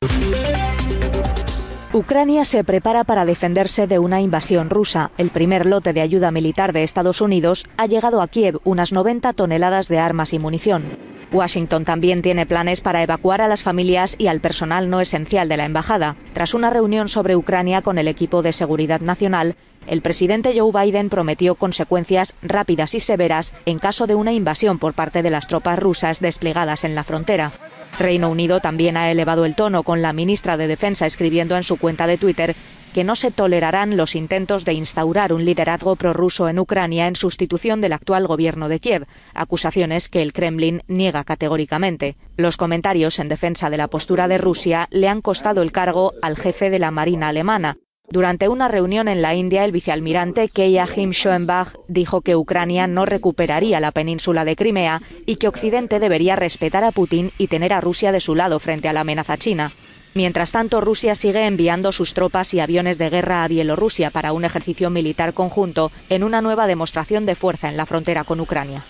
Ucrania se prepara para defenderse de una invasión rusa. El primer lote de ayuda militar de Estados Unidos ha llegado a Kiev, unas 90 toneladas de armas y munición. Washington también tiene planes para evacuar a las familias y al personal no esencial de la embajada. Tras una reunión sobre Ucrania con el equipo de seguridad nacional, el presidente Joe Biden prometió consecuencias rápidas y severas en caso de una invasión por parte de las tropas rusas desplegadas en la frontera. Reino Unido también ha elevado el tono, con la ministra de Defensa escribiendo en su cuenta de Twitter que no se tolerarán los intentos de instaurar un liderazgo prorruso en Ucrania en sustitución del actual gobierno de Kiev, acusaciones que el Kremlin niega categóricamente. Los comentarios en defensa de la postura de Rusia le han costado el cargo al jefe de la Marina alemana. Durante una reunión en la India, el vicealmirante Keahim Schoenbach dijo que Ucrania no recuperaría la península de Crimea y que Occidente debería respetar a Putin y tener a Rusia de su lado frente a la amenaza china. Mientras tanto, Rusia sigue enviando sus tropas y aviones de guerra a Bielorrusia para un ejercicio militar conjunto en una nueva demostración de fuerza en la frontera con Ucrania.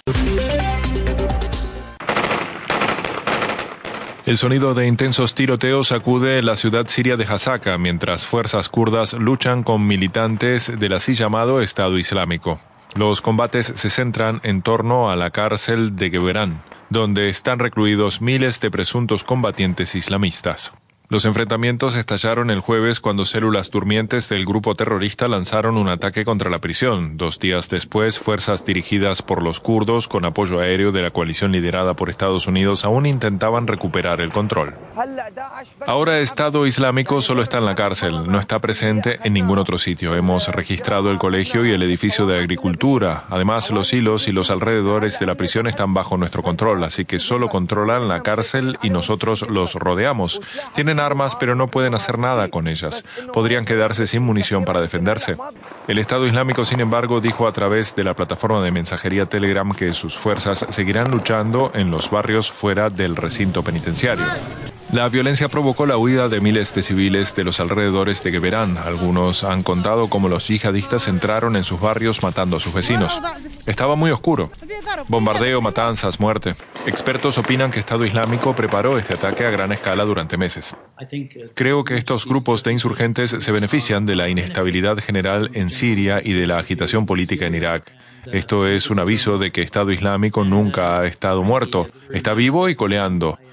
El sonido de intensos tiroteos sacude la ciudad siria de Hasaka mientras fuerzas kurdas luchan con militantes del así llamado Estado Islámico. Los combates se centran en torno a la cárcel de Geberan, donde están recluidos miles de presuntos combatientes islamistas. Los enfrentamientos estallaron el jueves cuando células durmientes del grupo terrorista lanzaron un ataque contra la prisión. 2 días después, fuerzas dirigidas por los kurdos con apoyo aéreo de la coalición liderada por Estados Unidos aún intentaban recuperar el control. Ahora Estado Islámico solo está en la cárcel, no está presente en ningún otro sitio. Hemos registrado el colegio y el edificio de agricultura. Además, los hilos y los alrededores de la prisión están bajo nuestro control, así que solo controlan la cárcel y nosotros los rodeamos. Tienen armas, pero no pueden hacer nada con ellas. Podrían quedarse sin munición para defenderse. El Estado Islámico, sin embargo, dijo a través de la plataforma de mensajería Telegram que sus fuerzas seguirán luchando en los barrios fuera del recinto penitenciario. La violencia provocó la huida de miles de civiles de los alrededores de Geberan. Algunos han contado cómo los yihadistas entraron en sus barrios matando a sus vecinos. Estaba muy oscuro. Bombardeo, matanzas, muerte. Expertos opinan que Estado Islámico preparó este ataque a gran escala durante meses. Creo que estos grupos de insurgentes se benefician de la inestabilidad general en Siria y de la agitación política en Irak. Esto es un aviso de que Estado Islámico nunca ha estado muerto. Está vivo y coleando.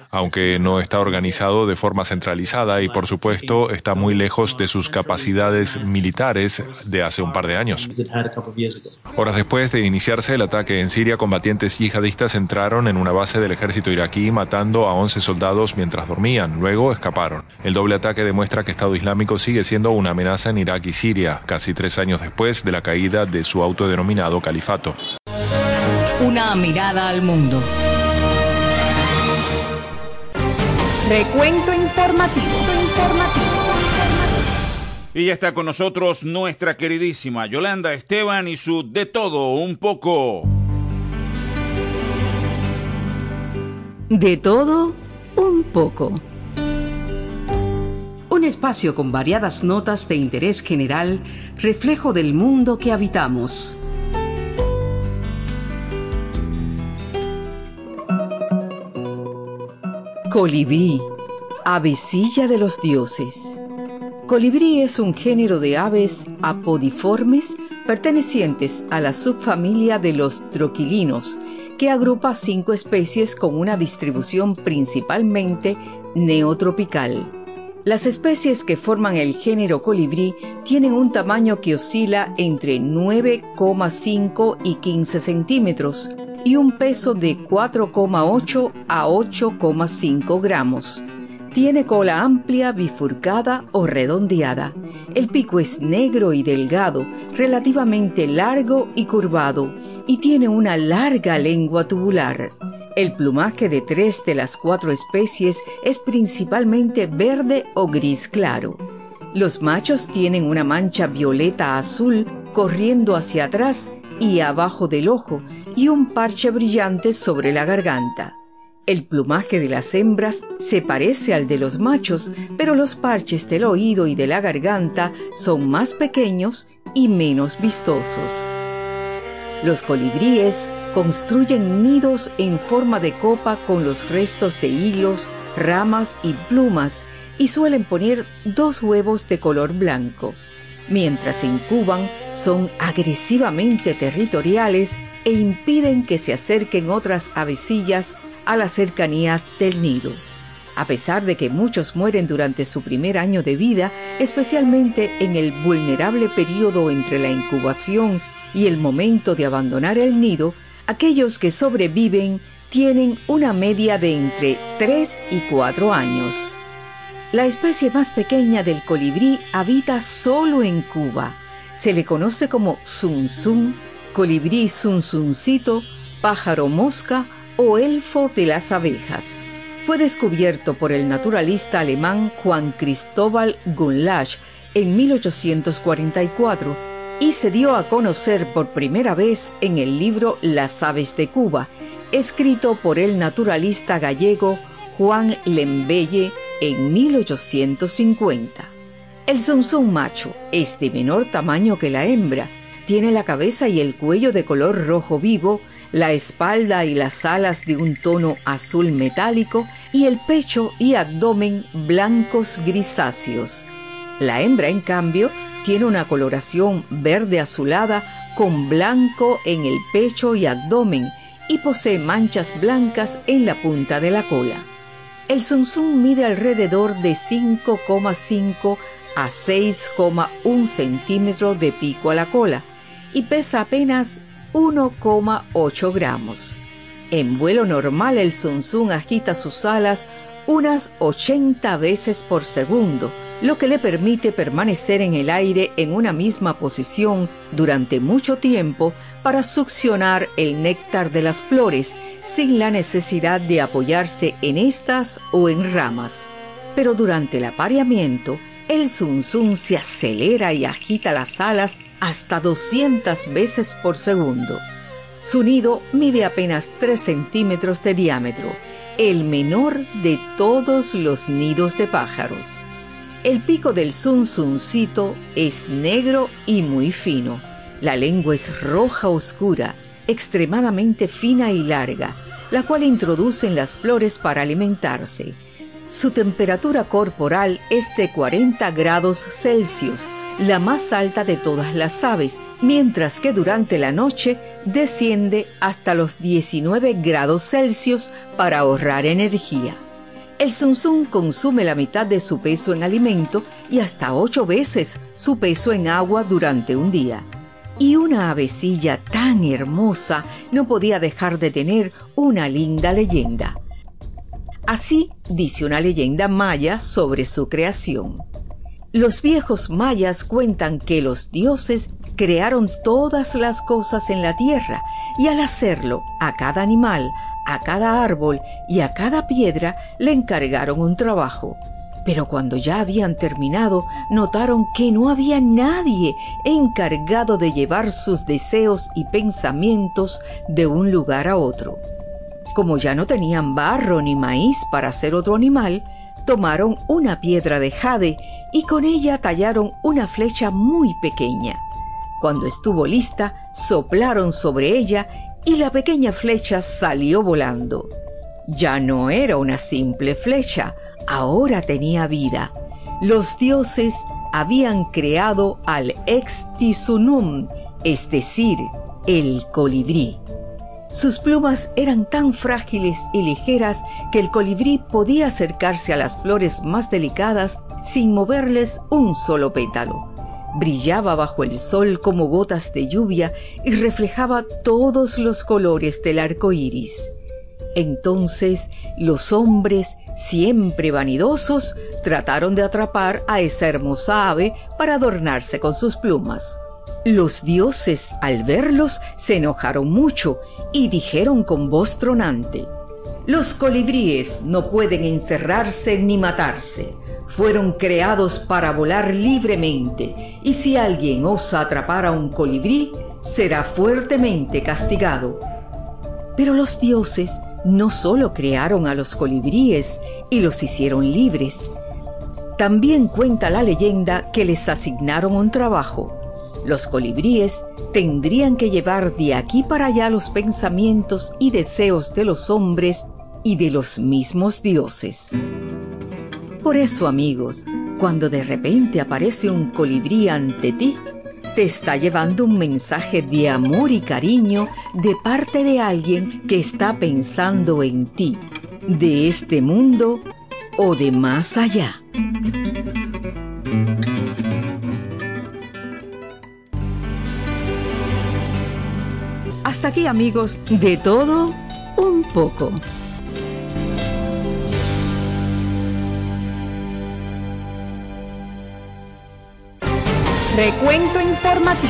aunque no está organizado de forma centralizada y, por supuesto, está muy lejos de sus capacidades militares de hace un par de años. Horas después de iniciarse el ataque en Siria, combatientes yihadistas entraron en una base del ejército iraquí matando a 11 soldados mientras dormían. Luego escaparon. El doble ataque demuestra que Estado Islámico sigue siendo una amenaza en Irak y Siria, casi 3 años después de la caída de su autodenominado califato. Una mirada al mundo. Recuento informativo. Y ya está con nosotros nuestra queridísima Yolanda Esteban y su De Todo Un Poco. De todo un poco. Un espacio con variadas notas de interés general, reflejo del mundo que habitamos. Colibrí, avecilla de los dioses. Colibrí es un género de aves apodiformes pertenecientes a la subfamilia de los troquilinos, que agrupa 5 especies con una distribución principalmente neotropical. Las especies que forman el género colibrí tienen un tamaño que oscila entre 9,5 y 15 centímetros y un peso de 4,8 a 8,5 gramos. Tiene cola amplia, bifurcada o redondeada. El pico es negro y delgado, relativamente largo y curvado, y tiene una larga lengua tubular. El plumaje de 3 de las 4 especies es principalmente verde o gris claro. Los machos tienen una mancha violeta azul corriendo hacia atrás y abajo del ojo y un parche brillante sobre la garganta. El plumaje de las hembras se parece al de los machos, pero los parches del oído y de la garganta son más pequeños y menos vistosos. Los colibríes construyen nidos en forma de copa con los restos de hilos, ramas y plumas y suelen poner 2 huevos de color blanco. Mientras incuban, son agresivamente territoriales e impiden que se acerquen otras avecillas a la cercanía del nido. A pesar de que muchos mueren durante su primer año de vida, especialmente en el vulnerable periodo entre la incubación y el momento de abandonar el nido, aquellos que sobreviven tienen una media de entre 3 y 4 años. La especie más pequeña del colibrí habita solo en Cuba. Se le conoce como zunzún, colibrí zunzuncito, pájaro mosca o elfo de las abejas. Fue descubierto por el naturalista alemán Juan Cristóbal Gunlach en 1844 y se dio a conocer por primera vez en el libro Las aves de Cuba, escrito por el naturalista gallego Juan Lembeye en 1850. El zunzún macho es de menor tamaño que la hembra, tiene la cabeza y el cuello de color rojo vivo, la espalda y las alas de un tono azul metálico y el pecho y abdomen blancos grisáceos. La hembra, en cambio, tiene una coloración verde azulada con blanco en el pecho y abdomen y posee manchas blancas en la punta de la cola. El zunzún mide alrededor de 5,5 a 6,1 centímetros de pico a la cola y pesa apenas 1,8 gramos. En vuelo normal el zunzún agita sus alas unas 80 veces por segundo, lo que le permite permanecer en el aire en una misma posición durante mucho tiempo para succionar el néctar de las flores sin la necesidad de apoyarse en estas o en ramas. Pero durante el apareamiento, el zunzún se acelera y agita las alas hasta 200 veces por segundo. Su nido mide apenas 3 centímetros de diámetro, el menor de todos los nidos de pájaros. El pico del zunzuncito es negro y muy fino. La lengua es roja oscura, extremadamente fina y larga, la cual introduce en las flores para alimentarse. Su temperatura corporal es de 40 grados Celsius, la más alta de todas las aves, mientras que durante la noche desciende hasta los 19 grados Celsius para ahorrar energía. El zunzún consume la mitad de su peso en alimento y hasta 8 veces su peso en agua durante un día. Y una avecilla tan hermosa no podía dejar de tener una linda leyenda. Así dice una leyenda maya sobre su creación. Los viejos mayas cuentan que los dioses crearon todas las cosas en la tierra y al hacerlo a cada animal, a cada árbol y a cada piedra le encargaron un trabajo. Pero cuando ya habían terminado, notaron que no había nadie encargado de llevar sus deseos y pensamientos de un lugar a otro. Como ya no tenían barro ni maíz para hacer otro animal, tomaron una piedra de jade y con ella tallaron una flecha muy pequeña. Cuando estuvo lista, soplaron sobre ella y la pequeña flecha salió volando. Ya no era una simple flecha, ahora tenía vida. Los dioses habían creado al Extisunum, es decir, el colibrí. Sus plumas eran tan frágiles y ligeras que el colibrí podía acercarse a las flores más delicadas sin moverles un solo pétalo. Brillaba bajo el sol como gotas de lluvia y reflejaba todos los colores del arco iris. Entonces los hombres, siempre vanidosos, trataron de atrapar a esa hermosa ave para adornarse con sus plumas. Los dioses, al verlos, se enojaron mucho y dijeron con voz tronante: «Los colibríes no pueden encerrarse ni matarse. Fueron creados para volar libremente, y si alguien osa atrapar a un colibrí, será fuertemente castigado». Pero los dioses no solo crearon a los colibríes y los hicieron libres. También cuenta la leyenda que les asignaron un trabajo. Los colibríes tendrían que llevar de aquí para allá los pensamientos y deseos de los hombres y de los mismos dioses. Por eso, amigos, cuando de repente aparece un colibrí ante ti, te está llevando un mensaje de amor y cariño de parte de alguien que está pensando en ti, de este mundo o de más allá. Hasta aquí, amigos, de todo un poco. Recuento informativo.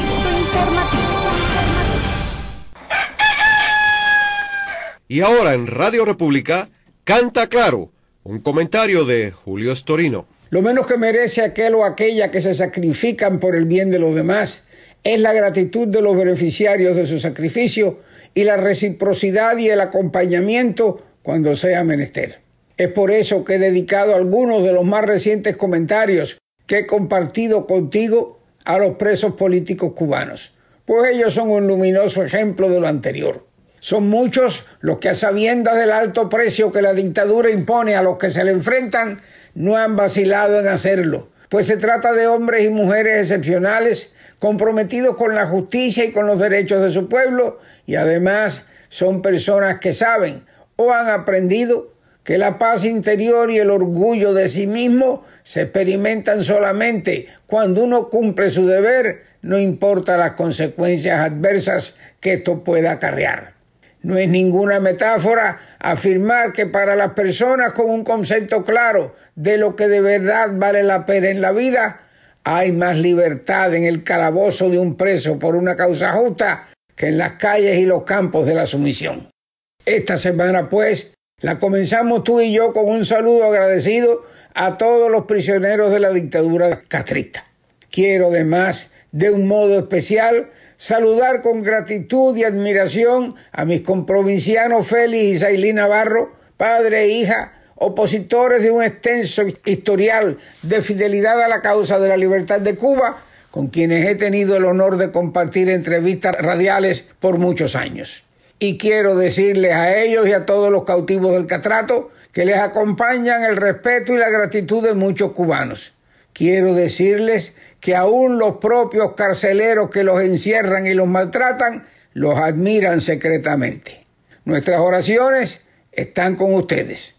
Y ahora en Radio República, Canta Claro, un comentario de Julio Storino. Lo menos que merece aquel o aquella que se sacrifican por el bien de los demás es la gratitud de los beneficiarios de su sacrificio y la reciprocidad y el acompañamiento cuando sea menester. Es por eso que he dedicado algunos de los más recientes comentarios que he compartido contigo a los presos políticos cubanos, pues ellos son un luminoso ejemplo de lo anterior. Son muchos los que, a sabiendas del alto precio que la dictadura impone a los que se le enfrentan, no han vacilado en hacerlo, pues se trata de hombres y mujeres excepcionales, comprometidos con la justicia y con los derechos de su pueblo, y además son personas que saben o han aprendido que la paz interior y el orgullo de sí mismo se experimentan solamente cuando uno cumple su deber, no importa las consecuencias adversas que esto pueda acarrear. No es ninguna metáfora afirmar que para las personas con un concepto claro de lo que de verdad vale la pena en la vida, hay más libertad en el calabozo de un preso por una causa justa que en las calles y los campos de la sumisión. Esta semana, pues, la comenzamos tú y yo con un saludo agradecido a todos los prisioneros de la dictadura castrista. Quiero, además, de un modo especial, saludar con gratitud y admiración a mis comprovincianos Félix y Zailí Navarro, padre e hija, opositores de un extenso historial de fidelidad a la causa de la libertad de Cuba, con quienes he tenido el honor de compartir entrevistas radiales por muchos años. Y quiero decirles a ellos y a todos los cautivos del catrato que les acompañan el respeto y la gratitud de muchos cubanos. Quiero decirles que aún los propios carceleros que los encierran y los maltratan, los admiran secretamente. Nuestras oraciones están con ustedes.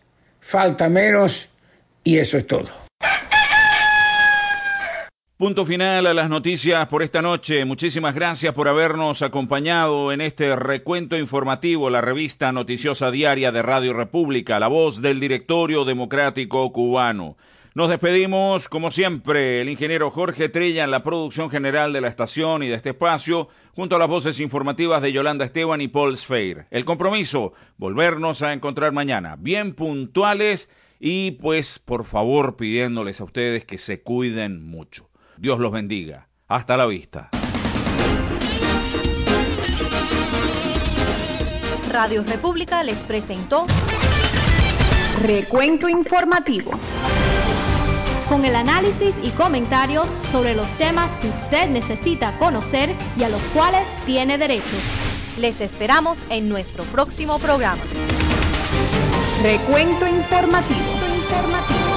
falta menos y eso es todo. Punto final a las noticias por esta noche. Muchísimas gracias por habernos acompañado en este recuento informativo, la revista noticiosa diaria de Radio República, la voz del Directorio Democrático Cubano. Nos despedimos, como siempre, el ingeniero Jorge Trilla en la producción general de la estación y de este espacio, junto a las voces informativas de Yolanda Esteban y Paul Sfeir. El compromiso, volvernos a encontrar mañana, bien puntuales y pues por favor pidiéndoles a ustedes que se cuiden mucho. Dios los bendiga. Hasta la vista. Radio República les presentó Recuento Informativo, con el análisis y comentarios sobre los temas que usted necesita conocer y a los cuales tiene derecho. Les esperamos en nuestro próximo programa. Recuento Informativo.